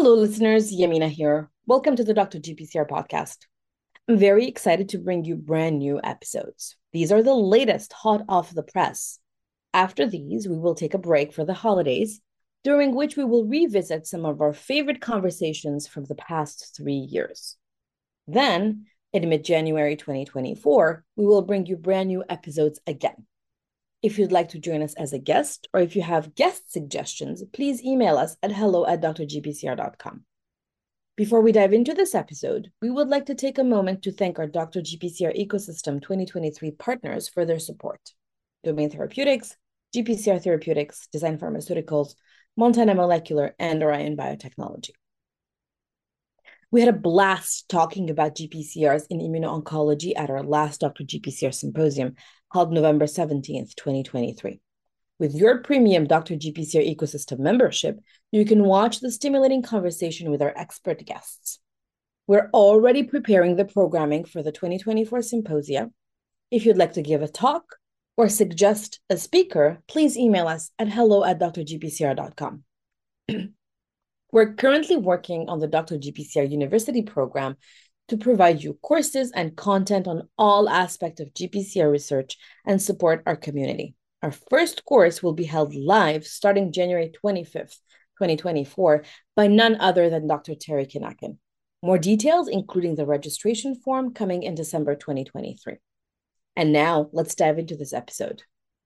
Hello, listeners. Yamina here. Welcome to the Dr. GPCR podcast. I'm very excited to bring you brand new episodes. These are the latest hot off the press. After these, we will take a break for the holidays, during which we will revisit some of our favorite conversations from the past 3 years. Then, in mid January 2024, we will bring you brand new episodes again. If you'd like to join us as a guest, or if you have guest suggestions, please email us at hello@drgpcr.com. Before we dive into this episode, we would like to take a moment to thank our Dr. GPCR Ecosystem 2023 partners for their support. Domain Therapeutics, GPCR Therapeutics, Design Pharmaceuticals, Montana Molecular, and Orion Biotechnology. We had a blast talking about GPCRs in immuno-oncology at our last Dr. GPCR symposium held November 17th, 2023. With your premium Dr. GPCR ecosystem membership, you can watch the stimulating conversation with our expert guests. We're already preparing the programming for the 2024 symposia. If you'd like to give a talk or suggest a speaker, please email us at hello@drgpcr.com. We're currently working on the Dr. GPCR University program to provide you courses and content on all aspects of GPCR research and support our community. Our first course will be held live starting January 25th, 2024, by none other than Dr. Terry Kinakin. More details, including the registration form, coming in December 2023. And now, let's dive into this episode.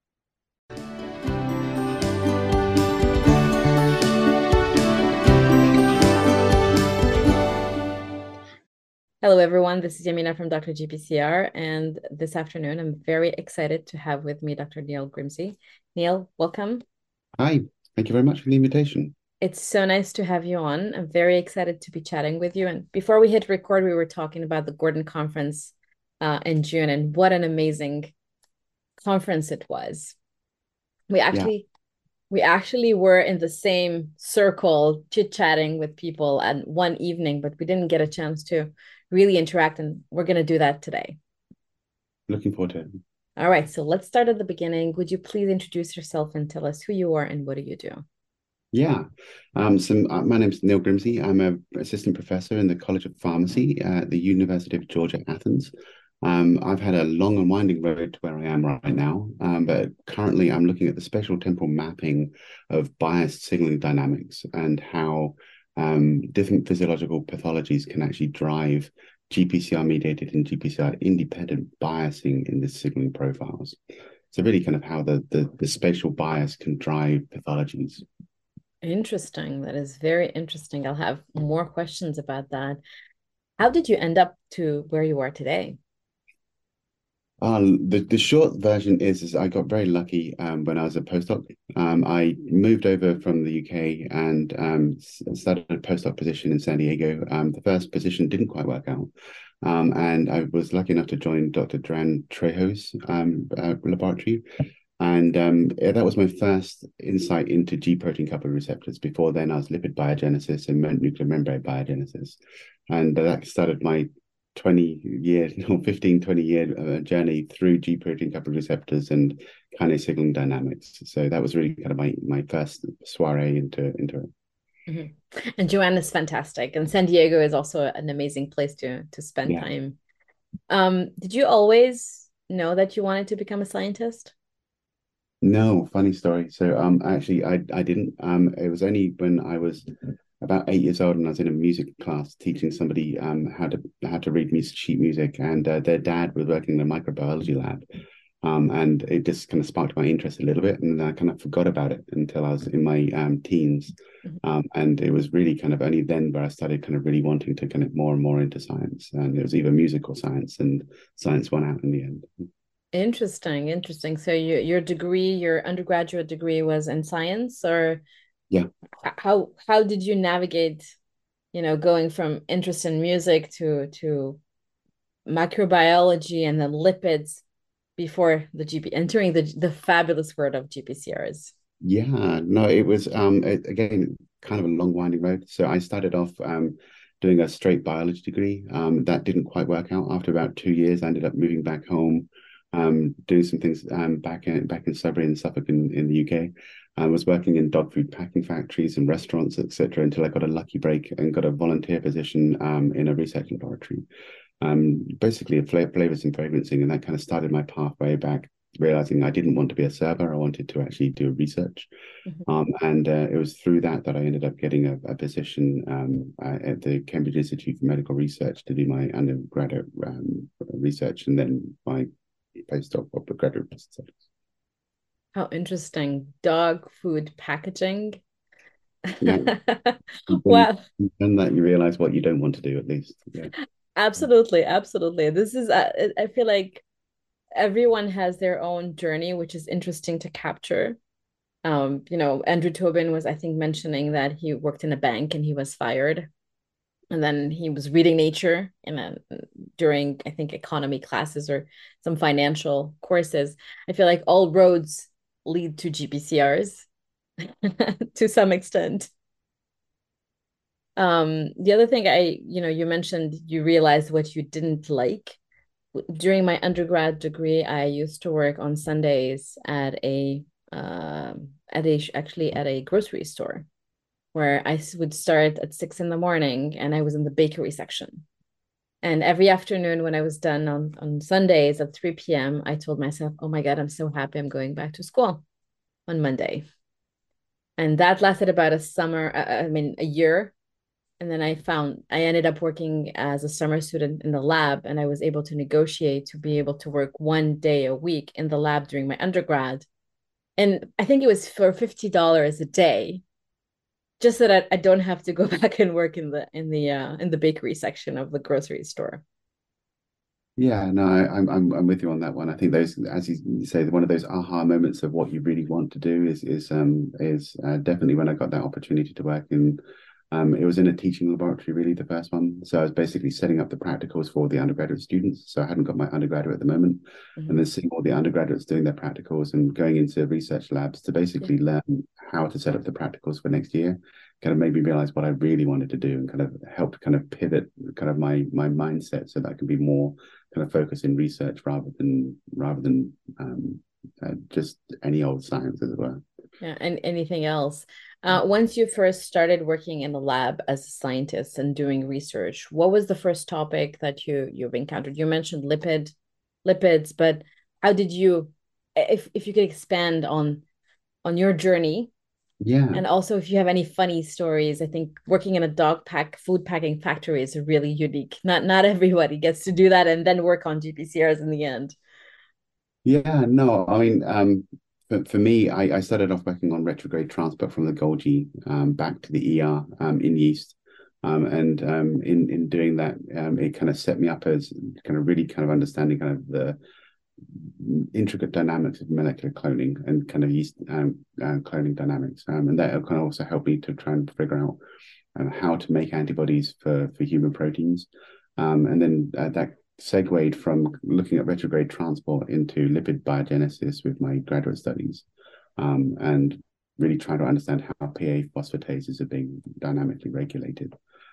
Hello, everyone. This is Yamina from Dr. GPCR, and this afternoon, I'm very excited to have with me Dr. Neil Grimsey. Neil, welcome. Hi, thank you very much for the invitation. It's so nice to have you on. I'm very excited to be chatting with you. And before we hit record, we were talking about the Gordon Conference in June, and what an amazing conference it was. We actually were in the same circle chit-chatting with people at one evening, but we didn't get a chance to really interact, and we're going to do that today. Looking forward to it. All right, so let's start at the beginning. Would you please introduce yourself and tell us who you are and what do you do? Yeah, my name's Neil Grimsey. I'm an assistant professor in the College of Pharmacy at the University of Georgia, Athens. I've had a long and winding road to where I am right now, but currently I'm looking at the spatial temporal mapping of biased signaling dynamics and how different physiological pathologies can actually drive GPCR-mediated and GPCR-independent biasing in the signaling profiles. So really kind of how the spatial bias can drive pathologies. Interesting. That is very interesting. I'll have more questions about that. How did you end up to where you are today? The short version is I got very lucky when I was a postdoc. I moved over from the UK and started a postdoc position in San Diego. The first position didn't quite work out. And I was lucky enough to join Dr. Duran Trejo's laboratory. And that was my first insight into G protein coupled receptors. Before then, I was lipid biogenesis and nuclear membrane biogenesis. And that started my 20-year, 15, 20-year journey through G protein coupled receptors and kinase signaling dynamics. So that was really kind of my first soiree into it. Mm-hmm. And Joanne is fantastic. And San Diego is also an amazing place to spend time. Did you always know that you wanted to become a scientist? No, funny story. So actually I didn't. It was only when I was about 8 years old and I was in a music class teaching somebody how to read sheet music, and their dad was working in a microbiology lab. And it just kind of sparked my interest a little bit, and then I kind of forgot about it until I was in my teens. And it was really kind of only then where I started kind of really wanting to kind of more and more into science. And it was either music or science, and science won out in the end. Interesting. So your degree, your undergraduate degree was in science, or yeah. How did you navigate, going from interest in music to microbiology and then lipids before entering the fabulous world of GPCRs? Yeah, no, it was again kind of a long winding road. So I started off doing a straight biology degree. That didn't quite work out. After about 2 years, I ended up moving back home, doing some things back in Sudbury and Suffolk in the UK. I was working in dog food packing factories and restaurants, etc., until I got a lucky break and got a volunteer position in a research laboratory, basically flavors and fragrancing, and that kind of started my pathway back, realizing I didn't want to be a server. I wanted to actually do research. Mhm. And it was through that that I ended up getting a position at the Cambridge Institute for Medical Research to do my undergraduate research and then my postdoc or graduate research. How interesting. Dog food packaging. Yeah, Wow. and that you realize what you don't want to do at least. Yeah, Absolutely, absolutely. This is, I feel like everyone has their own journey, which is interesting to capture. Andrew Tobin was, I think, mentioning that he worked in a bank and he was fired. And then he was reading Nature during, I think, economy classes or some financial courses. I feel like all roads lead to GPCRs to some extent. The other thing you mentioned you realized what you didn't like. During my undergrad degree, I used to work on Sundays actually at a grocery store where I would start at 6 in the morning and I was in the bakery section. And every afternoon when I was done on Sundays at 3 p.m., I told myself, oh my God, I'm so happy I'm going back to school on Monday. And that lasted about a year. And then I ended up working as a summer student in the lab, and I was able to negotiate to be able to work 1 day a week in the lab during my undergrad. And I think it was for $50 a day, just so that I don't have to go back and work in the bakery section of the grocery store. yeah. No, I'm with you on that one. I think those, as you say, one of those aha moments of what you really want to do is definitely when I got that opportunity to work in. It was in a teaching laboratory, really, the first one. So I was basically setting up the practicals for the undergraduate students. So I hadn't got my undergraduate at the moment. And Mhm. then seeing all the undergraduates doing their practicals and going into research labs to Yeah. basically learn how to set up the practicals for next year kind of made me realize what I really wanted to do and kind of helped kind of pivot kind of my mindset so that I can be more kind of focused in research rather than just any old science, as it were. Yeah. And anything else? Once you first started working in the lab as a scientist and doing research, what was the first topic that you've encountered? You mentioned lipids, but how did you, if you could expand on your journey, Yeah. and also if you have any funny stories. I think working in a food packing factory is really unique. Not everybody gets to do that and then work on GPCRs in the end. Yeah, no, I mean, for me, I started off working on retrograde transport from the Golgi back to the ER in yeast. And in doing that, it kind of set me up as kind of really kind of understanding kind of the intricate dynamics of molecular cloning and kind of yeast cloning dynamics. And that kind of also helped me to try and figure out how to make antibodies for human proteins. And then that segued from looking at retrograde transport into lipid biogenesis with my graduate studies, and really trying to understand how PA phosphatases are being dynamically regulated.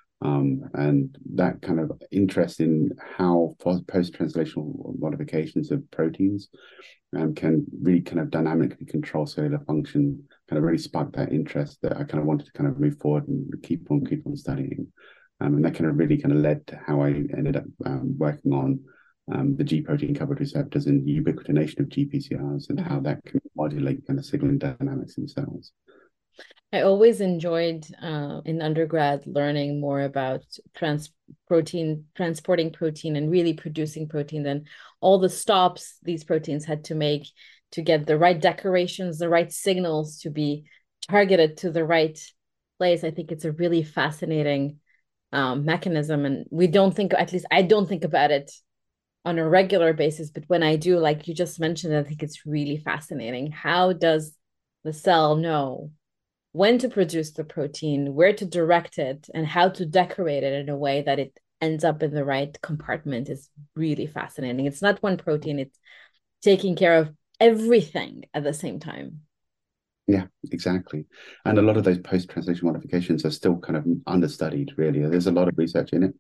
And that kind of interest in how post-translational modifications of proteins can really kind of dynamically control cellular function kind of really sparked that interest that I kind of wanted to kind of move forward and keep on studying. And that kind of really kind of led to how I ended up working on the G protein coupled receptors and ubiquitination of GPCRs and how Mhm. that can modulate kind of signaling dynamics in cells. I always enjoyed in undergrad learning more about transporting protein and really producing protein, then all the stops these proteins had to make to get the right decorations, the right signals to be targeted to the right place. I think it's a really fascinating mechanism, and we don't think, at least I don't think about it on a regular basis, but when I do, like you just mentioned, I think it's really fascinating. How does the cell know when to produce the protein, where to direct it, and how to decorate it in a way that it ends up in the right compartment is really fascinating. It's not one protein, it's taking care of everything at the same time. Yeah, exactly. And a lot of those post-translation modifications are still kind of understudied, really. There's a lot of research in it,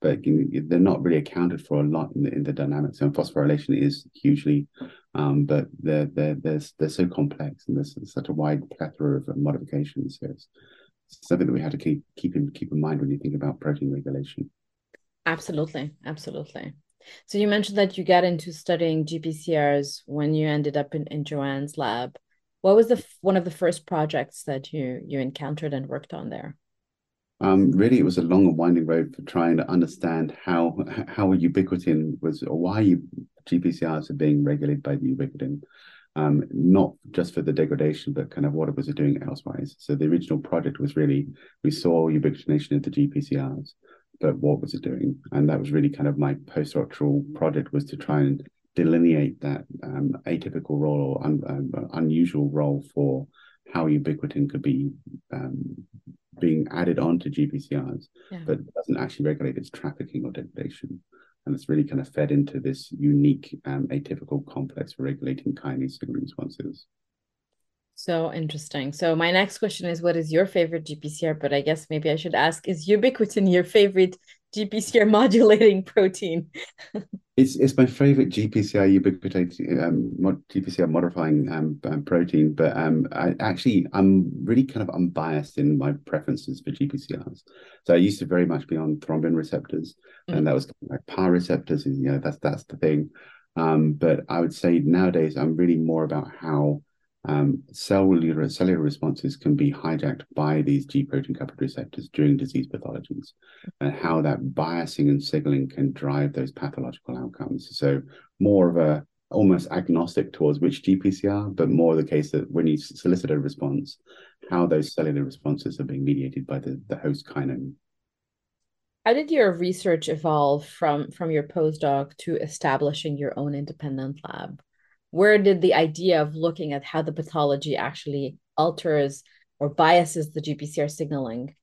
but they're not really accounted for a lot in the dynamics. And phosphorylation is hugely, but they're so complex, and there's such a wide plethora of modifications. So it's something that we have to keep in mind when you think about protein regulation. Absolutely, absolutely. So you mentioned that you got into studying GPCRs when you ended up in Joanne's lab. What was one of the first projects that you encountered and worked on there? Really, it was a long and winding road for trying to understand how a ubiquitin was, or why GPCRs are being regulated by the ubiquitin, not just for the degradation, but kind of what it was doing elsewise. So the original project was really, we saw ubiquitination of the GPCRs, but what was it doing? And that was really kind of my postdoctoral project, was to try and delineate that atypical role or unusual role for how ubiquitin could be being added onto GPCRs, but doesn't actually regulate its trafficking or degradation. And it's really kind of fed into this unique atypical complex for regulating kinase signaling responses. So interesting. So my next question is, what is your favorite GPCR? But I guess maybe I should ask, is ubiquitin your favorite GPCR modulating protein? It's my favorite GPCR GPCR modifying protein, but I'm really kind of unbiased in my preferences for GPCRs. So I used to very much be on thrombin receptors, and that was kind of like PAR receptors, and that's the thing. But I would say nowadays I'm really more about how cellular responses can be hijacked by these G protein coupled receptors during disease pathologies, and how that biasing and signaling can drive those pathological outcomes. So more of a almost agnostic towards which GPCR, but more the case that when you solicit a response, how those cellular responses are being mediated by the host kinome. How did your research evolve from your postdoc to establishing your own independent lab? Where did the idea of looking at how the pathology actually alters or biases the GPCR signaling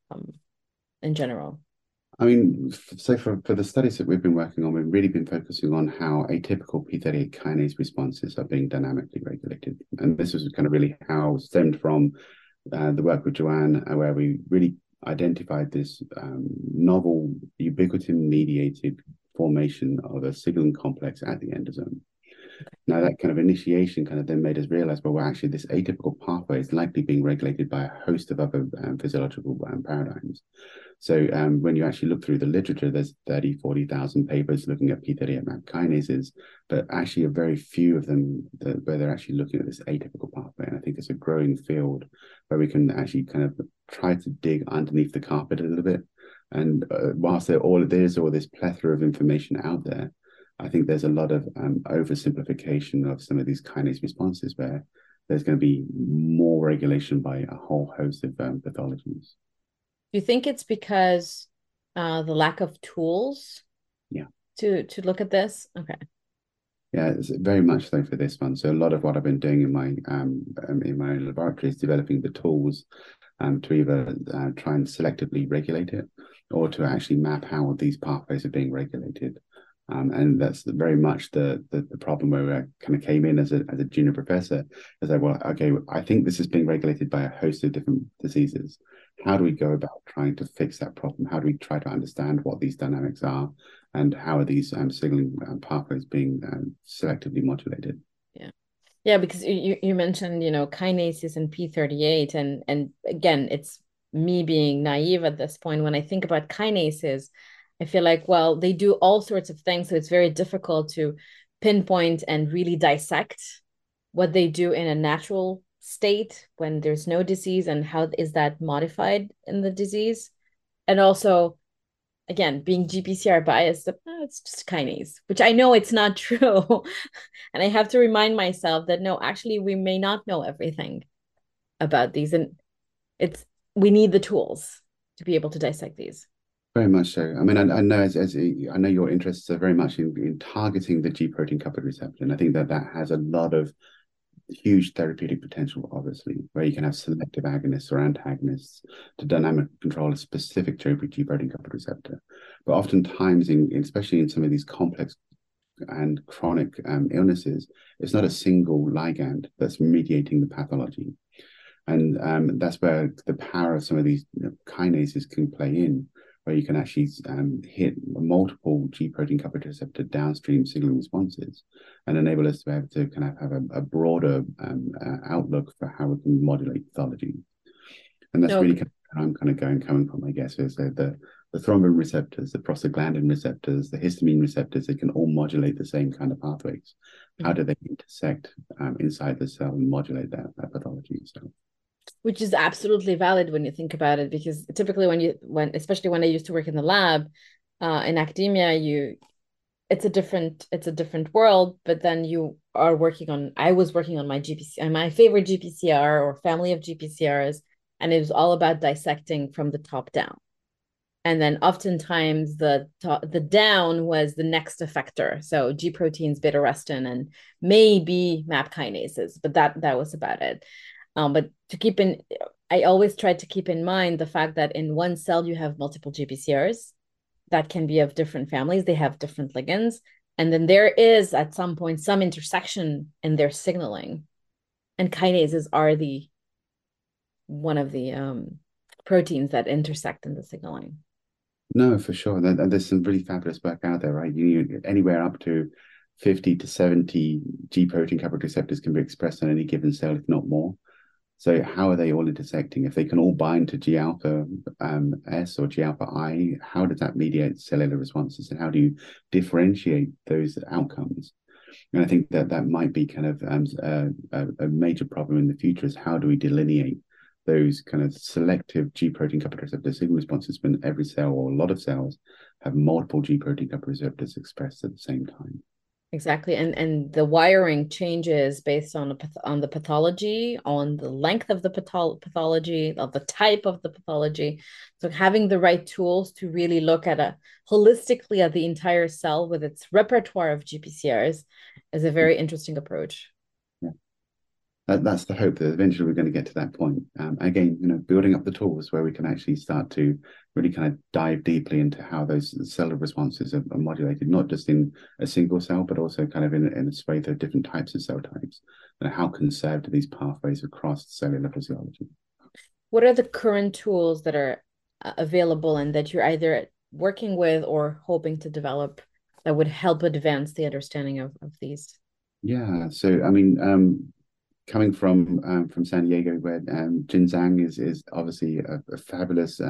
in general? I mean, so for the studies that we've been working on, we've really been focusing on how atypical P38 kinase responses are being dynamically regulated. And this was kind of really how stemmed from the work with Joanne, where we really identified this novel ubiquitin-mediated formation of a signaling complex at the endosome. Now, that kind of initiation kind of then made us realize, well, actually, this atypical pathway is likely being regulated by a host of other physiological paradigms. So when you actually look through the literature, there's 40,000 papers looking at P38 MAP kinases, but actually a very few of them where they're actually looking at this atypical pathway. And I think it's a growing field where we can actually kind of try to dig underneath the carpet a little bit. And whilst there's all this plethora of information out there, I think there's a lot of oversimplification of some of these kinase responses where there's going to be more regulation by a whole host of pathologies. Do you think it's because the lack of tools to look at this? Okay. Yeah, it's very much so for this one. So a lot of what I've been doing in my own laboratory is developing the tools to either try and selectively regulate it, or to actually map how these pathways are being regulated. And that's very much the problem where I kind of came in as a junior professor. As well, okay, I think this is being regulated by a host of different diseases. How do we go about trying to fix that problem? How do we try to understand what these dynamics are, and how are these signaling pathways being selectively modulated? Yeah, because you mentioned, kinases and P38, and again, it's me being naive at this point. When I think about kinases, I feel like, well, they do all sorts of things, so it's very difficult to pinpoint and really dissect what they do in a natural state when there's no disease, and how is that modified in the disease. And also, again, being GPCR biased, it's just kinase, which I know it's not true. And I have to remind myself that no, actually, we may not know everything about these, and we need the tools to be able to dissect these. Very much so. I mean, I know I know your interests are very much in targeting the G protein coupled receptor, and I think that has a lot of huge therapeutic potential, obviously, where you can have selective agonists or antagonists to dynamic control a specific G protein coupled receptor. But oftentimes, especially in some of these complex and chronic illnesses, it's not a single ligand that's mediating the pathology. And that's where the power of some of these kinases can play in, where you can actually hit multiple G protein coupled receptor downstream signaling responses and enable us to be able to kind of have a broader outlook for how we can modulate pathology. And that's really Okay. kind of where I'm kind of coming from, I guess, is the thrombin receptors, the prostaglandin receptors, the histamine receptors, they can all modulate the same kind of pathways. How do they intersect inside the cell and modulate that pathology? So, Which is absolutely valid when you think about it, because typically especially when I used to work in the lab, in academia, it's a different world, but then I was working on my GPC, my favorite GPCR or family of GPCRs, and it was all about dissecting from the top down. And then oftentimes the down was the next effector. So G proteins, beta arrestin, and maybe MAP kinases, but that was about it. But I always try to keep in mind the fact that in one cell you have multiple GPCRs that can be of different families. They have different ligands. And then there is at some point some intersection in their signaling. And kinases are one of the proteins that intersect in the signaling. no, for sure. There's some really fabulous work out there, right? You anywhere up to 50 to 70 G protein coupled receptors can be expressed on any given cell, if not more. So how are they all intersecting? If they can all bind to G alpha S or G alpha I, how does that mediate cellular responses, and how do you differentiate those outcomes? And I think that might be kind of a major problem in the future, is how do we delineate those kind of selective G protein coupled receptor signal responses when every cell or a lot of cells have multiple G protein coupled receptors expressed at the same time. Exactly. And the wiring changes based on the pathology, on the length of the pathology, of the type of the pathology. So having the right tools to really look at holistically at the entire cell with its repertoire of GPCRs is a very interesting approach. Yeah. That's the hope, that eventually we're going to get to that point. Again, building up the tools where we can actually start to really kind of dive deeply into how those cellular responses are modulated, not just in a single cell, but also kind of in a swathe of different types of cell types, and how conserved are these pathways across cellular physiology. What are the current tools that are available and that you're either working with or hoping to develop that would help advance the understanding of these? Yeah, so I mean, coming from San Diego, where Jin Zhang is obviously a fabulous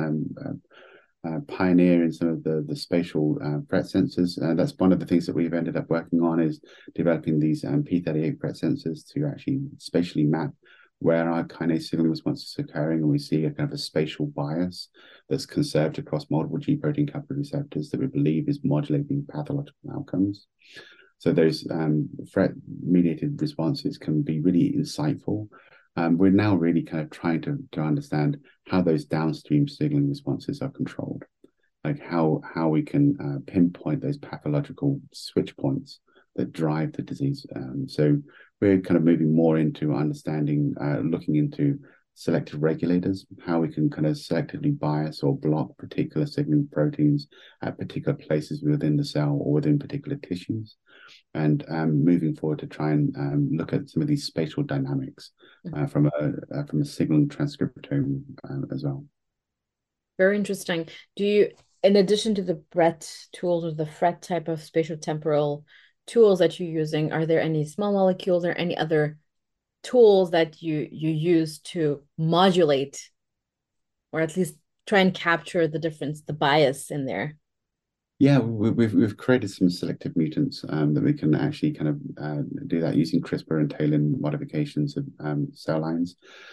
pioneer in some of the spatial threat sensors. That's one of the things that we've ended up working on, is developing these P38 threat sensors to actually spatially map where our kinase signaling response is occurring, and we see a kind of a spatial bias that's conserved across multiple G protein coupled receptors that we believe is modulating pathological outcomes. So those threat-mediated responses can be really insightful. We're now really kind of trying to understand how those downstream signaling responses are controlled, like how we can pinpoint those pathological switch points that drive the disease. So we're kind of moving more into understanding, looking into selective regulators, how we can kind of selectively bias or block particular signaling proteins at particular places within the cell or within particular tissues, and moving forward to try and look at some of these spatial dynamics from a signaling transcriptome as well. Very interesting. In addition to the Brett tools or the FRET type of spatial temporal tools that you're using, are there any small molecules or any other tools that you use to modulate or at least try and capture the difference, the bias in there? Yeah, we've created some selective mutants that we can actually kind of do that using CRISPR and TALEN modifications of cell lines.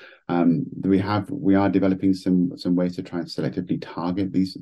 We are developing some ways to try and selectively target these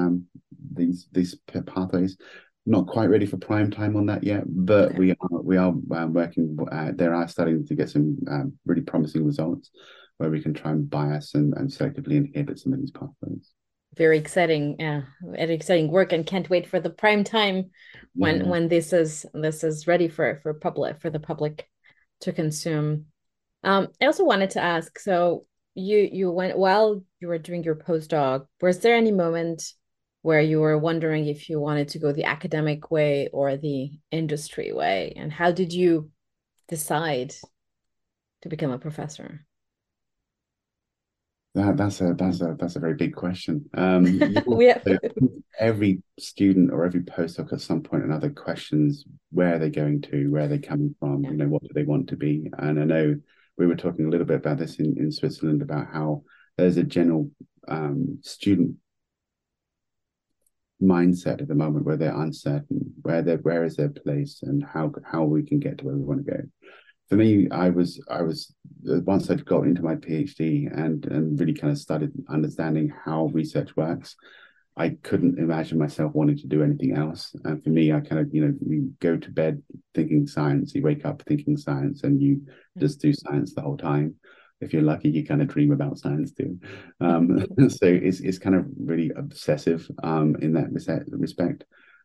pathways. Not quite ready for prime time on that yet, but Okay. we are working. There are starting to get some really promising results where we can try and bias and selectively inhibit some of these pathways. Very exciting, yeah, very exciting work, and can't wait for the prime time Yeah, when this is ready for the public to consume. I also wanted to ask, so you went while you were doing your postdoc, was there any moment where you were wondering if you wanted to go the academic way or the industry way, and how did you decide to become a professor? That's a very big question. We have, Every student or every postdoc at some point or another questions where are they going to, where are they coming from, yeah. what do they want to be? And I know we were talking a little bit about this in Switzerland about how there's a general student mindset at the moment where they're uncertain, where is their place and how we can get to where we want to go. For me, I was once I'd got into my PhD and really kind of started understanding how research works. I couldn't imagine myself wanting to do anything else. And for me, I kind of, you go to bed thinking science, you wake up thinking science, and you just do science the whole time. If you're lucky, you kind of dream about science too. So it's kind of really obsessive in that respect.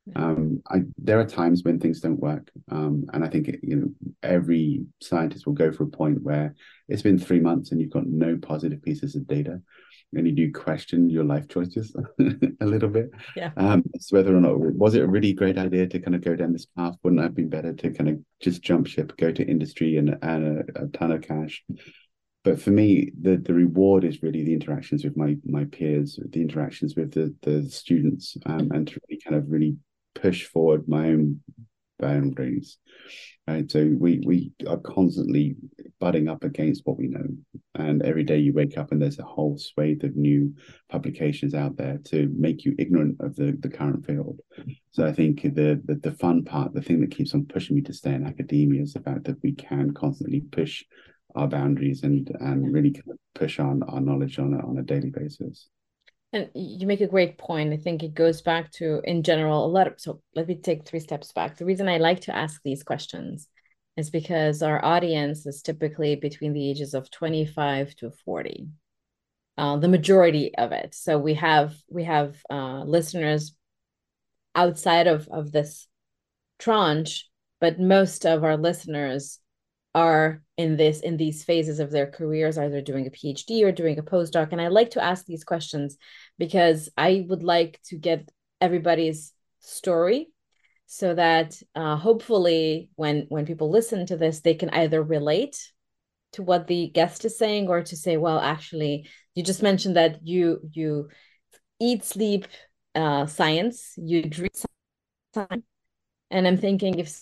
There are times when things don't work, and I think every scientist will go for a point where it's been 3 months and you've got no positive pieces of data, and you do question your life choices a little bit. Yeah. It's whether or not was it a really great idea to kind of go down this path? Wouldn't it have been better to kind of just jump ship, go to industry and earn a ton of cash? But for me, the reward is really the interactions with my peers, the interactions with the students, and to really kind of really push forward my own boundaries. Right. So we are constantly butting up against what we know. And every day you wake up and there's a whole swathe of new publications out there to make you ignorant of the current field. So I think the fun part, the thing that keeps on pushing me to stay in academia is the fact that we can constantly push our boundaries and really kind of push on our knowledge on a daily basis. And you make a great point. I think it goes back to, in general, a lot of, so let me take 3 steps back. The reason I like to ask these questions is because our audience is typically between the ages of 25 to 40, the majority of it. So we have listeners outside of this tranche, but most of our listeners are in these phases of their careers, either doing a PhD or doing a postdoc. And I like to ask these questions because I would like to get everybody's story so that hopefully when people listen to this, they can either relate to what the guest is saying or to say, well, actually, you just mentioned that you eat, sleep, science, you dream science. And I'm thinking if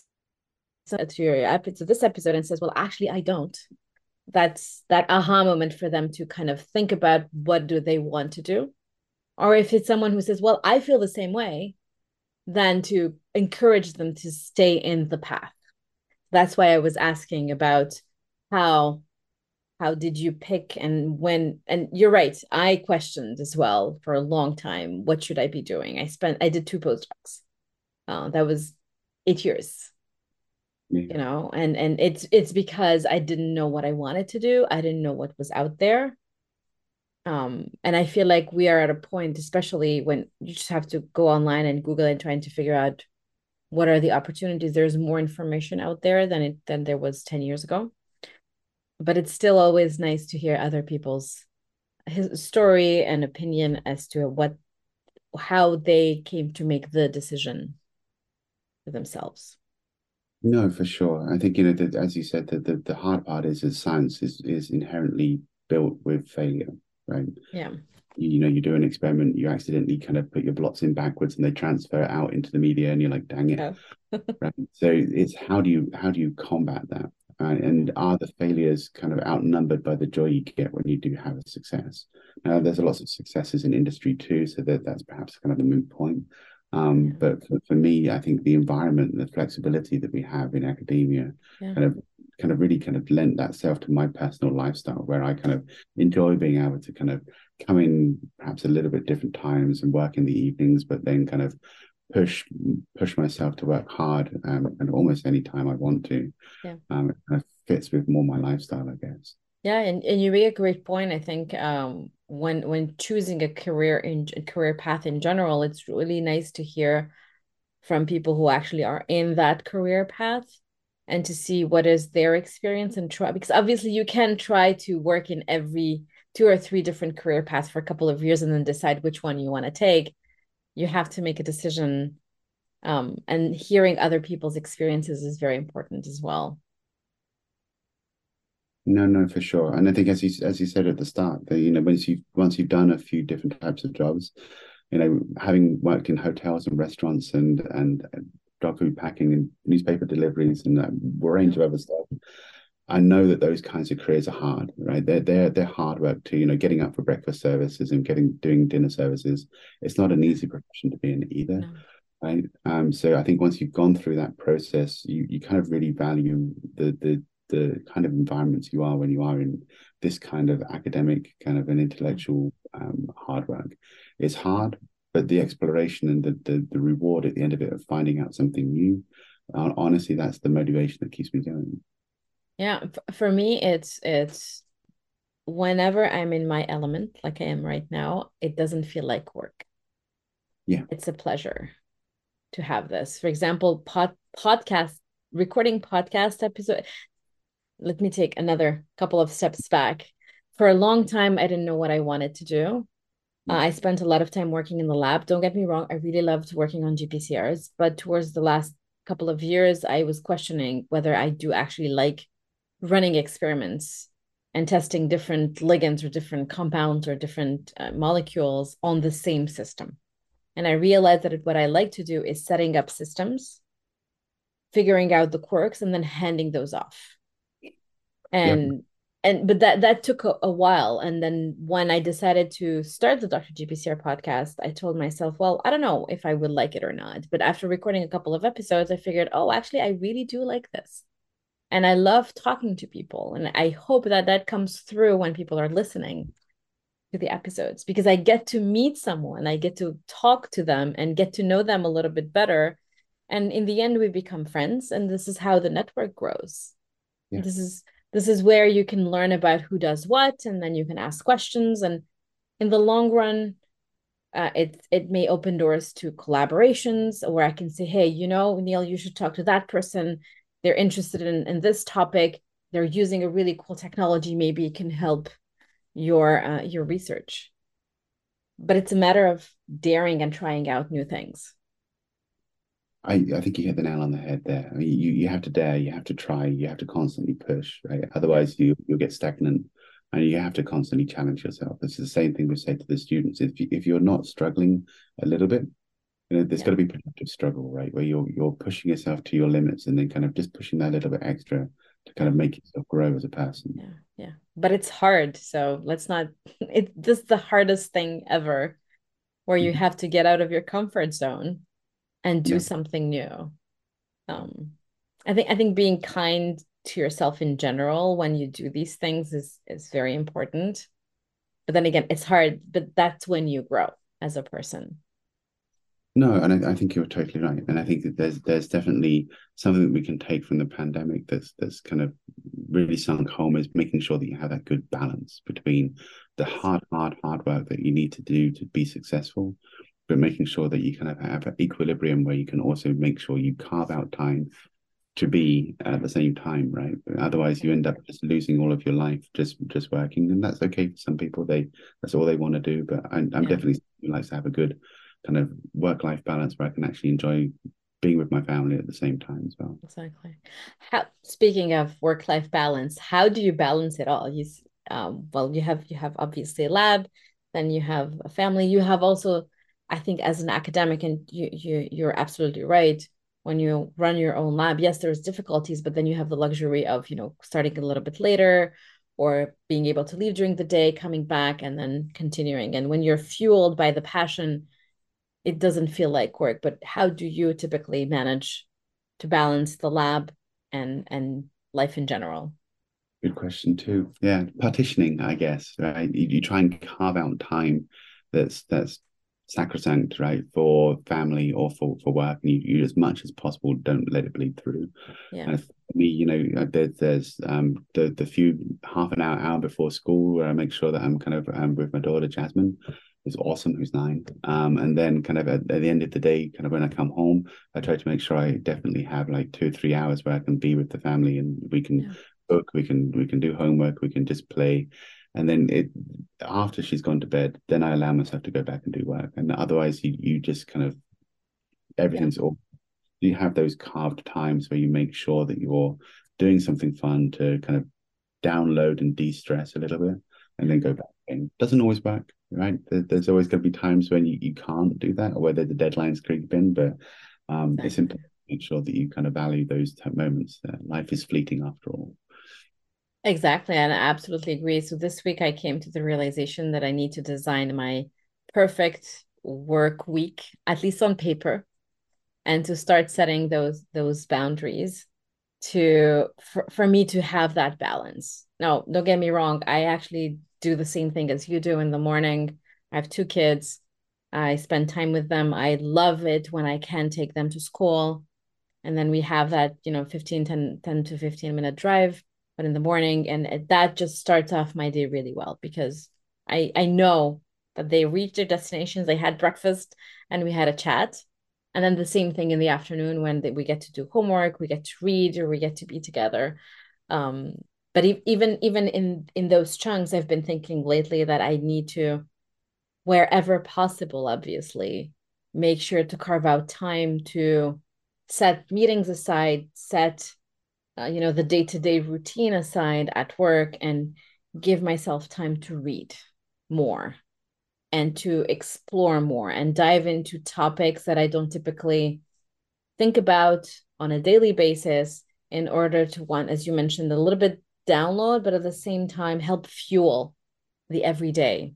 to your episode, this episode, and says, well, actually, I don't. That's that aha moment for them to kind of think about what do they want to do. Or if it's someone who says, well, I feel the same way, then to encourage them to stay in the path. That's why I was asking about how how did you pick and when, and you're right, I questioned as well for a long time, what should I be doing? I did 2 postdocs. That was 8 years, Yeah. and it's because I didn't know what I wanted to do. I didn't know what was out there. And I feel like we are at a point, especially when you just have to go online and Google and trying to figure out what are the opportunities. There's more information out there than there was 10 years ago. But it's still always nice to hear other people's his story and opinion as to how they came to make the decision for themselves. No, for sure. I think, as you said, the hard part is science is inherently built with failure, right? Yeah. You do an experiment, you accidentally kind of put your blots in backwards and they transfer it out into the media and you're like, dang it. Yeah. Right. So it's how do you combat that? And are the failures kind of outnumbered by the joy you get when you do have a success? Now, there's a lots of successes in industry too, so that's perhaps kind of the moot point. Yeah. But for me, I think the environment and the flexibility that we have in academia Yeah. kind of really kind of lent that self to my personal lifestyle, where I kind of enjoy being able to kind of come in perhaps a little bit different times and work in the evenings, but then kind of push push myself to work hard and almost any time I want to. Yeah. It kind of fits with more my lifestyle, I guess. Yeah, and you make a great point. I think when choosing a career path in general, it's really nice to hear from people who actually are in that career path and to see what is their experience and try, because obviously you can try to work in every 2 or 3 different career paths for a couple of years and then decide which one you want to take. You have to make a decision. And hearing other people's experiences is very important as well. No, no, for sure. And I think as you said at the start, that once you've done a few different types of jobs, having worked in hotels and restaurants and dog food packing and newspaper deliveries and a range of other stuff, I know that those kinds of careers are hard, right? They're hard work too. Getting up for breakfast services and doing dinner services. It's not an easy profession to be in either, No. right? So I think once you've gone through that process, you kind of really value the kind of environments you are when you are in this kind of academic, kind of an intellectual hard work. It's hard, but the exploration and the reward at the end of it of finding out something new, honestly, that's the motivation that keeps me going. Yeah, for me, it's whenever I'm in my element, like I am right now, it doesn't feel like work. Yeah. It's a pleasure to have this. For example, podcast recording podcast episode. Let me take another couple of steps back. For a long time, I didn't know what I wanted to do. I spent a lot of time working in the lab. Don't get me wrong, I really loved working on GPCRs, but towards the last couple of years, I was questioning whether I do actually like running experiments and testing different ligands or different compounds or different molecules on the same system. And I realized that what I like to do is setting up systems, figuring out the quirks, and then handing those off. Yep. But that took a while. And then when I decided to start the Dr. GPCR podcast, I told myself, well, I don't know if I would like it or not. But after recording a couple of episodes, I figured, oh, actually, I really do like this. And I love talking to people. And I hope that that comes through when people are listening to the episodes, because I get to meet someone, I get to talk to them and get to know them a little bit better. And in the end, we become friends. And this is how the network grows. Yeah. This is where you can learn about who does what, and then you can ask questions. And in the long run, it may open doors to collaborations where I can say, hey, Neil, you should talk to that person. They're interested in this topic. They're using a really cool technology. Maybe it can help your research. But it's a matter of daring and trying out new things. I think you hit the nail on the head there. I mean, you have to dare, you have to try, you have to constantly push, right? Yeah. Otherwise, you'll get stagnant, and you have to constantly challenge yourself. It's the same thing we say to the students. If you're not struggling a little bit, there's Yeah. got to be productive struggle, right? Where you're pushing yourself to your limits, and then kind of just pushing that little bit extra to kind Yeah. of make yourself grow as a person. Yeah. Yeah. But it's hard. So let's not, it's just the hardest thing ever, where you Mhm. have to get out of your comfort zone and do Yeah. something new. Um, I think being kind to yourself in general when you do these things is very important. But then again, it's hard, but that's when you grow as a person. No, and I think you're totally right. And I think that there's definitely something that we can take from the pandemic that's kind of really sunk home is making sure that you have that good balance between the hard work that you need to do to be successful, but making sure that you kind of have an equilibrium where you can also make sure you carve out time to be at the same time, right? But otherwise, you end up just losing all of your life just working, and that's okay for some people. That's all they want to do. But I'm Yeah, definitely someone who likes to have a good kind of work-life balance where I can actually enjoy being with my family at the same time as well. exactly. How, speaking of work-life balance, how do you balance it all? Well, you have obviously a lab, then you have a family. You have also, I think, as an academic, and you're absolutely right. When you run your own lab, yes, there's difficulties, but then you have the luxury of, starting a little bit later or being able to leave during the day, coming back, and then continuing. And when you're fueled by the passion, it doesn't feel like work. But how do you typically manage to balance the lab and life in general? Good question too. Yeah, partitioning, I guess, right? You try and carve out time that's sacrosanct, right, for family or for work, and you as much as possible don't let it bleed through. Yeah. And for me, there's the few half an hour before school where I make sure that I'm kind of with my daughter Jasmine, who's awesome, who's 9. And then kind of at the end of the day, kind of when I come home, I try to make sure I definitely have like 2 or 3 hours where I can be with the family and we can Yeah. book, we can do homework, we can just play. And then after she's gone to bed, then I allow myself to go back and do work. And otherwise you just kind of Yeah. everything's all you have those carved times where you make sure that you're doing something fun to kind of download and de-stress a little bit and then go back in. Doesn't always work, right? There's always going to be times when you can't do that or whether the deadlines creep in, but it's Exactly. important to make sure that you kind of value those moments. Life is fleeting after all. Exactly, and I absolutely agree. So this week I came to the realization that I need to design my perfect work week, at least on paper, and to start setting those boundaries for me to have that balance. No, don't get me wrong. I actually do the same thing as you do in the morning. I have two kids. I spend time with them. I love it when I can take them to school. And then we have that, 10 to 15-minute drive, but in the morning. And that just starts off my day really well because I know that they reached their destinations, they had breakfast, and we had a chat. And then the same thing in the afternoon when we get to do homework, we get to read, or we get to be together. Um, but even in those chunks, I've been thinking lately that I need to, wherever possible, obviously, make sure to carve out time to set meetings aside, set the day-to-day routine aside at work, and give myself time to read more and to explore more and dive into topics that I don't typically think about on a daily basis in order to, one, as you mentioned, a little bit download, but at the same time help fuel the everyday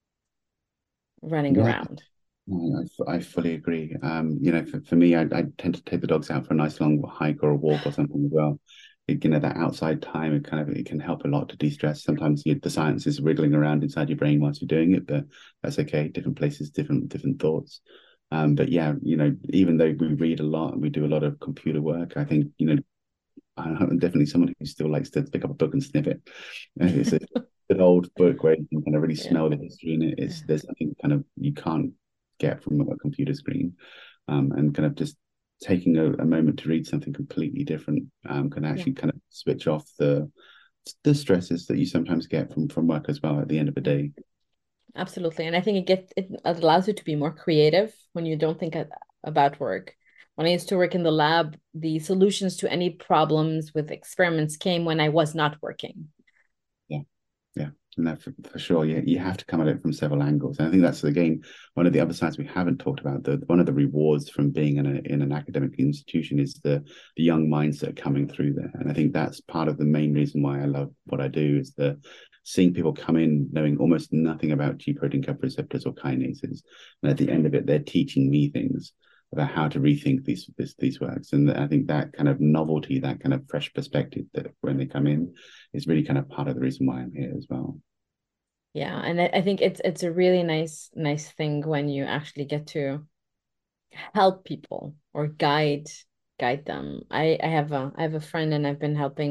running Yeah, around. I fully agree. For me, I tend to take the dogs out for a nice long hike or a walk or something as well. That outside time, it can help a lot to de-stress. Sometimes the science is wriggling around inside your brain whilst you're doing it, but that's okay. Different places, different thoughts. But yeah, even though we read a lot and we do a lot of computer work, I think, I'm definitely someone who still likes to pick up a book and sniff it. It's an old book where you can kind of really Yeah. smell the history in it. Yeah. There's something kind of you can't get from a computer screen, and kind of just taking a moment to read something completely different can Yeah. actually kind of switch off the stresses that you sometimes get from work as well at the end of the Yeah. day. Absolutely. And I think it allows you to be more creative when you don't think about work. When I used to work in the lab, the solutions to any problems with experiments came when I was not working. Yeah. Yeah, no, for sure. You have to come at it from several angles. And I think that's again one of the other sides we haven't talked about. One of the rewards from being in an academic institution is the young minds that are coming through there. And I think that's part of the main reason why I love what I do is the seeing people come in knowing almost nothing about G protein coupled receptors or kinases. And at the end of it, they're teaching me things about how to rethink these works. And I think that kind of novelty, that kind of fresh perspective that when they come in is really kind of part of the reason why I'm here as well. Yeah. And I think it's a really nice thing when you actually get to help people or guide them. I have a friend and I've been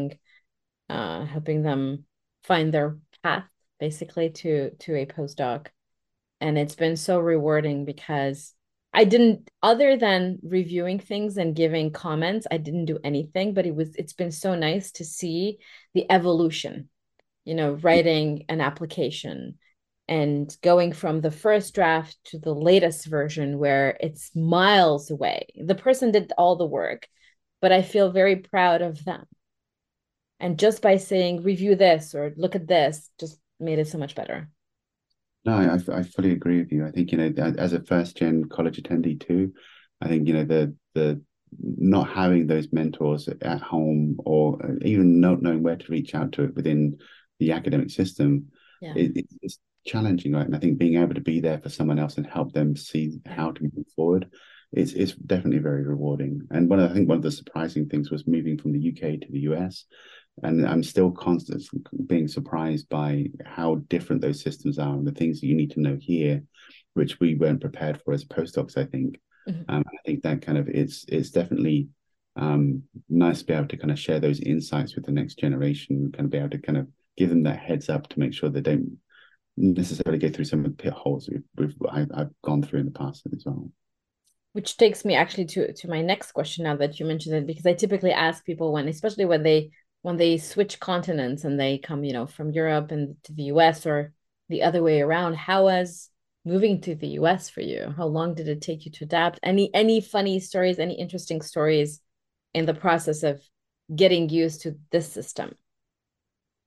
helping them find their path basically to a postdoc. And it's been so rewarding because I didn't, other than reviewing things and giving comments, I didn't do anything, but it's been so nice to see the evolution, writing an application and going from the first draft to the latest version where it's miles away. The person did all the work, but I feel very proud of them. And just by saying, review this or look at this, just made it so much better. No, I fully agree with you. I think, as a first gen college attendee too, I think, the not having those mentors at home or even not knowing where to reach out to it within the academic system, Yeah. it's challenging, right? And I think being able to be there for someone else and help them see Yeah. how to move forward, it's definitely very rewarding. And I think one of the surprising things was moving from the UK to the US. And I'm still constantly being surprised by how different those systems are and the things that you need to know here, which we weren't prepared for as postdocs, I think. Mhm. I think that kind of it's definitely nice to be able to kind of share those insights with the next generation, kind of be able to kind of give them that heads up to make sure they don't necessarily go through some of the pitfalls I've gone through in the past as well. Which takes me actually to my next question now that you mentioned it, because I typically ask people when, especially when they switch continents and they come, from Europe and to the US or the other way around, how was moving to the US for you? How long did it take you to adapt? Any funny stories, any interesting stories in the process of getting used to this system?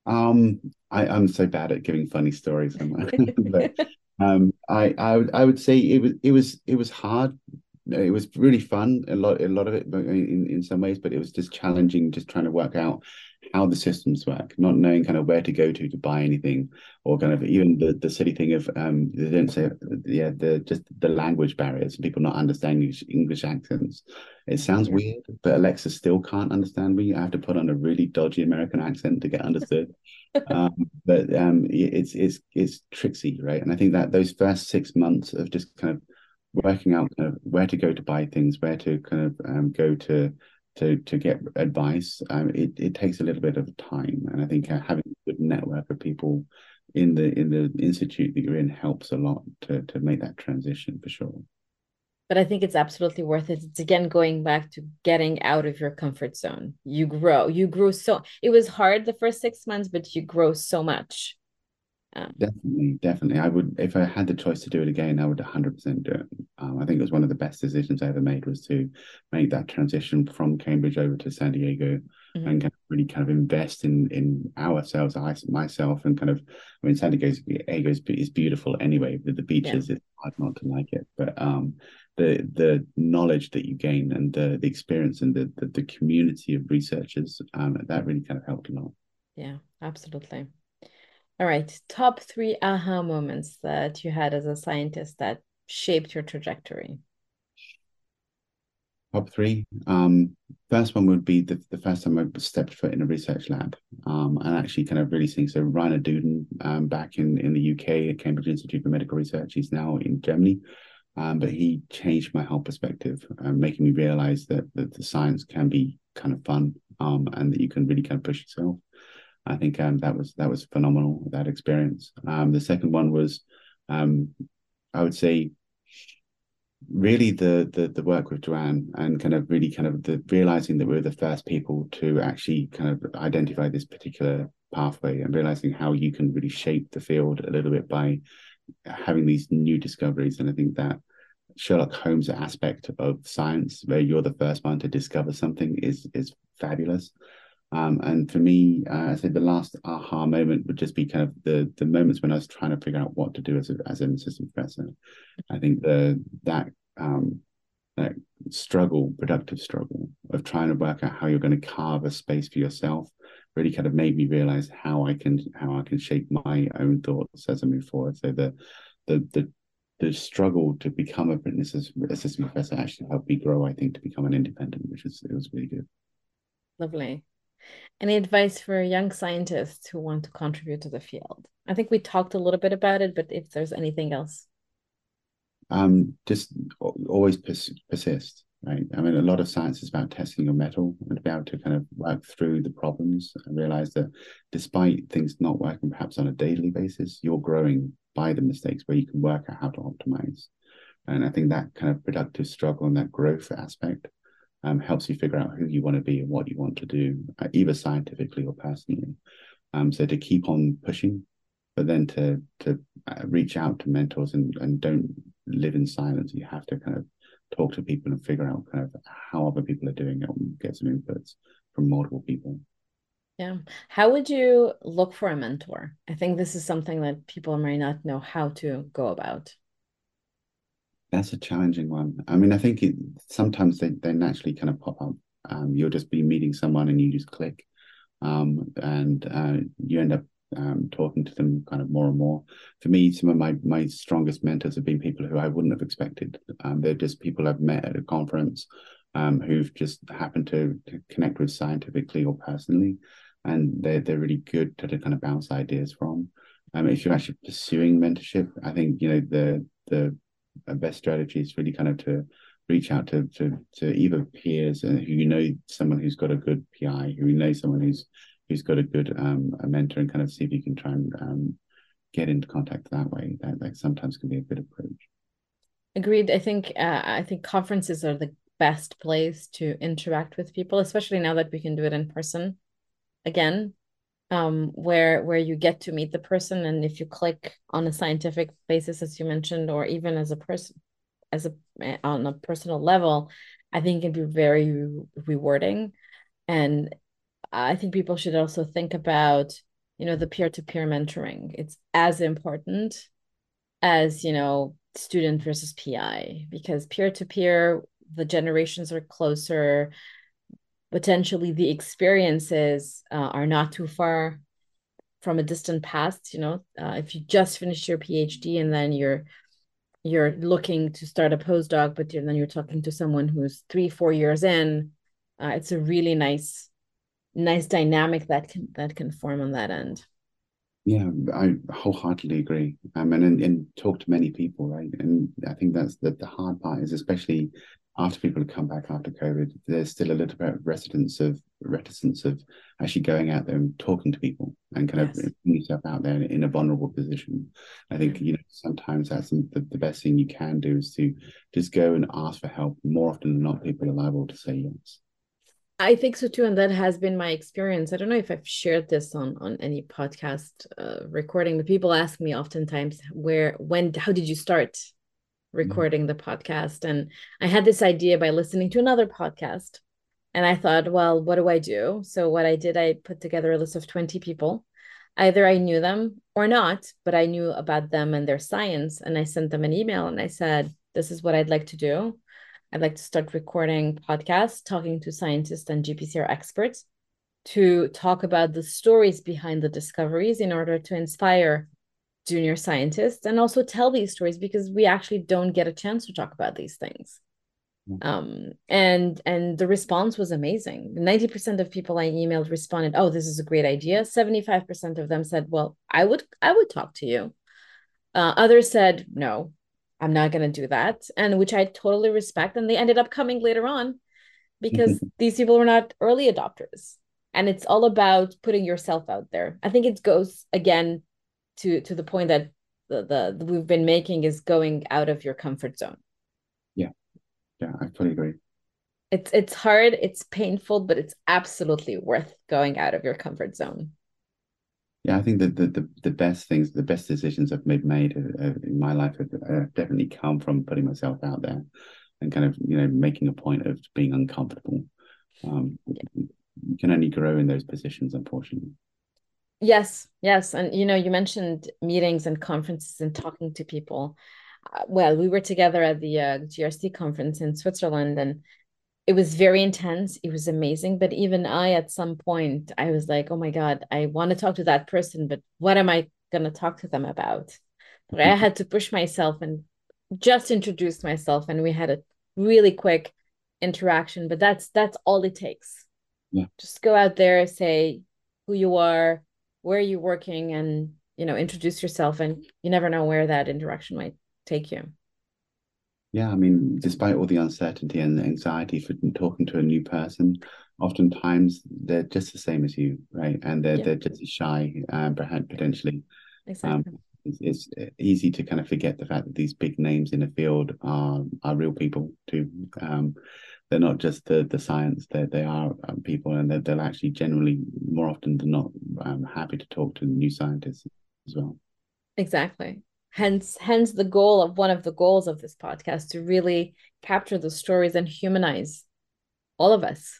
I'm so bad at giving funny stories, but I would say it was hard. It was really fun, a lot of it, but in some ways, but it was just challenging, just trying to work out how the systems work, not knowing kind of where to go to buy anything, or kind of even the silly thing of they don't say, yeah, the just the language barriers, people not understanding English accents. It sounds Yeah. weird, but Alexa still can't understand me. I have to put on a really dodgy American accent to get understood. But it's tricksy, right? And I think that those first 6 months of just kind of working out kind of where to go to buy things, where to kind of go to get advice, it takes a little bit of time. And I think having a good network of people in the institute that you're in helps a lot to make that transition for sure. But I think it's absolutely worth it. It's again going back to getting out of your comfort zone. You grew so, it was hard the first 6 months, but you grow so much. Um, Definitely, definitely. I would, if I had the choice to do it again, I would 100% do it. I think it was one of the best decisions I ever made was to make that transition from Cambridge over to San Diego mhm. and kind of really kind of invest in ourselves, myself, and kind of, I mean, San Diego is beautiful anyway, with the Yeah. beaches, it's hard not to like it. But the knowledge that you gain and the experience and the community of researchers, that really kind of helped a lot. Yeah, absolutely. All right. Top three aha moments that you had as a scientist that shaped your trajectory. Top three. First one would be the first time I stepped foot in a research lab, and actually kind of really seeing. So Rainer Duden, back in the UK at Cambridge Institute for Medical Research, he's now in Germany. But he changed my whole perspective, making me realize that the science can be kind of fun, and that you can really kind of push yourself. I think that was phenomenal, that experience. The second one was, um, I would say, really the work with Joanne and kind of really kind of the realizing that we were the first people to actually kind of identify this particular pathway, and realizing how you can really shape the field a little bit by having these new discoveries. And I think that Sherlock Holmes aspect of science, where you're the first one to discover something, is fabulous. And for me, I said the last aha moment would just be kind of the moments when I was trying to figure out what to do as an assistant professor. I think um, that productive struggle of trying to work out how you're going to carve a space for yourself, really kind of made me realize how I can shape my own thoughts as I move forward. So the the the struggle to become a British assistant professor actually helped me grow, I think, to become an independent, it was really good. Lovely. Any advice for young scientists who want to contribute to the field? I think we talked a little bit about it, but if there's anything else. Just always persist, right? I mean, a lot of science is about testing your metal and to be able to kind of work through the problems and realize that despite things not working perhaps on a daily basis, you're growing by the mistakes where you can work out how to optimize. And I think that kind of productive struggle and that growth aspect helps you figure out who you want to be and what you want to do, either scientifically or personally. So to keep on pushing, but then to reach out to mentors and don't live in silence. You have to kind of talk to people and figure out kind of how other people are doing it and get some inputs from multiple people. Yeah. How would you look for a mentor? I think this is something that people may not know how to go about. That's a challenging one. I mean, I think sometimes they naturally kind of pop up. You'll just be meeting someone and you just click, and you end up talking to them kind of more and more. For me, some of my strongest mentors have been people who I wouldn't have expected. They're just people I've met at a conference, who've just happened to connect with scientifically or personally, and they're really good to kind of bounce ideas from. If you're actually pursuing mentorship, I think the best strategy is really kind of to reach out to either peers, who someone who's got a good PI, who someone who's got a good a mentor, and kind of see if you can try and get into contact that way. That sometimes can be a good approach. Agreed. I think conferences are the best place to interact with people, especially now that we can do it in person again, where you get to meet the person, and if you click on a scientific basis, as you mentioned, or even as a person, as a on a personal level, I think it can be very rewarding. And I think people should also think about the peer-to-peer mentoring. It's as important as, student versus PI, because peer-to-peer, the generations are closer. Potentially the experiences are not too far from a distant past. If you just finished your PhD and then you're looking to start a postdoc, but then you're talking to someone who's 3-4 years in, it's a really nice dynamic that can form on that end. Yeah, I wholeheartedly agree. And talk to many people, right? And I think that's the hard part is, especially after people have come back after COVID, there's still a little bit of reticence of actually going out there and talking to people and kind of Yes. putting yourself out there in a vulnerable position. I think, sometimes that's the best thing you can do is to just go and ask for help. More often than not, people are liable to say yes. I think so too, and that has been my experience. I don't know if I've shared this on any podcast recording, but people ask me oftentimes how did you start Mhm. recording the podcast? And I had this idea by listening to another podcast, and I thought, well, what do I do? So what I did, I put together a list of 20 people. Either I knew them or not, but I knew about them and their science, and I sent them an email and I said, this is what I'd like to do. I'd like to start recording podcasts, talking to scientists and GPCR experts to talk about the stories behind the discoveries in order to inspire junior scientists and also tell these stories, because we actually don't get a chance to talk about these things. And the response was amazing. 90% of people I emailed responded, oh, this is a great idea. 75% of them said, well, I would talk to you. Others said, no, I'm not going to do that. And which I totally respect. And they ended up coming later on because these people were not early adopters. And it's all about putting yourself out there. I think it goes again to the point that the we've been making, is going out of your comfort zone. Yeah, yeah, I fully agree. It's hard, it's painful, but it's absolutely worth going out of your comfort zone. Yeah, I think that the best things, the best decisions I've made in my life have definitely come from putting myself out there and kind of making a point of being uncomfortable. You can only grow in those positions, unfortunately. Yes, yes. And you mentioned meetings and conferences and talking to people. Well, we were together at the GRC conference in Switzerland, and it was very intense. It was amazing. But even I, at some point, I was like, oh my God, I want to talk to that person, but what am I going to talk to them about? But I had to push myself and just introduce myself, and we had a really quick interaction. But that's all it takes. Yeah, Just go out there, say who you are, where you're working, and introduce yourself. And you never know where that interaction might take you. yeah. I mean, despite all the uncertainty and the anxiety for talking to a new person, oftentimes they're just the same as you, right? And they're Yeah, they're just as shy, perhaps potentially. Um, exactly. it's easy to kind of forget the fact that these big names in the field are real people too. They're not just the science; they are people, and they'll actually generally more often than not happy to talk to new scientists as well. Exactly. Hence the goal of one of the goals of this podcast, to really capture the stories and humanize all of us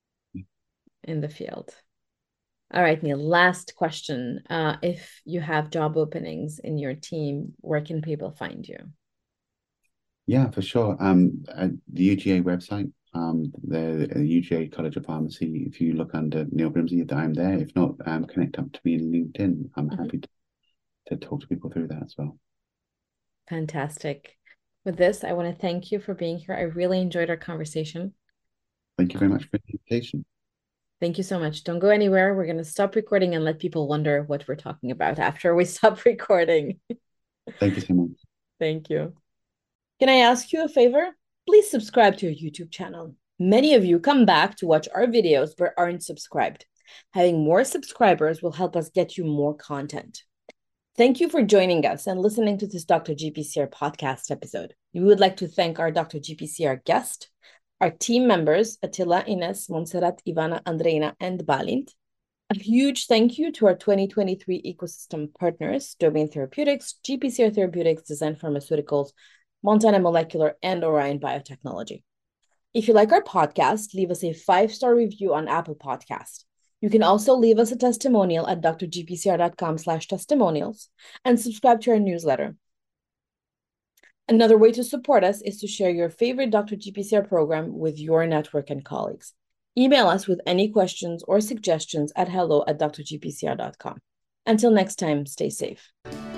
in the field. All right, Neil, last question. If you have job openings in your team, where can people find you? Yeah, for sure. At the UGA website, the UGA College of Pharmacy. If you look under Neil Grimsey, I'm there. If not, connect up to me in LinkedIn. I'm Mhm. happy to talk to people through that as well. Fantastic. With this, I want to thank you for being here. I really enjoyed our conversation. Thank you very Um, much for the invitation. Thank you so much. Don't go anywhere. We're going to stop recording and let people wonder what we're talking about after we stop recording. Thank you so much. Thank you. Can I ask you a favor? Please subscribe to our YouTube channel. Many of you come back to watch our videos but aren't subscribed. Having more subscribers will help us get you more content. Thank you for joining us and listening to this Dr. GPCR podcast episode. We would like to thank our Dr. GPCR guest, our team members, Attila, Ines, Montserrat, Ivana, Andreina, and Balint. A huge thank you to our 2023 ecosystem partners, Domain Therapeutics, GPCR Therapeutics, Design Pharmaceuticals, Montana Molecular, and Orion Biotechnology. If you like our podcast, leave us a 5-star review on Apple Podcast. You can also leave us a testimonial at drgpcr.com/testimonials and subscribe to our newsletter. Another way to support us is to share your favorite Dr. GPCR program with your network and colleagues. Email us with any questions or suggestions at hello@drgpcr.com. Until next time, stay safe.